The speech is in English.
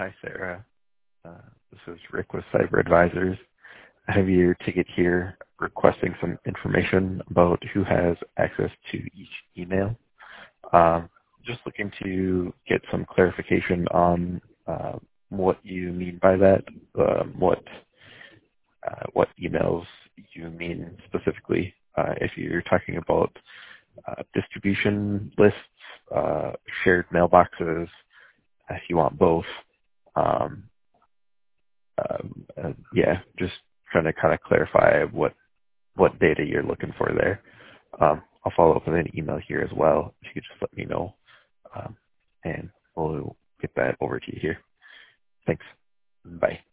Hi, Sarah. This is Rick with Cyber Advisors. I have your ticket here requesting some information about who has access to each email. Just looking to get some clarification on what you mean by that, what emails you mean specifically. If you're talking about distribution lists, shared mailboxes, if you want both. Um, just trying to kind of clarify what data you're looking for there. I'll follow up with an email here as well. If you could just let me know, and we'll get that over to you here. Thanks. Bye.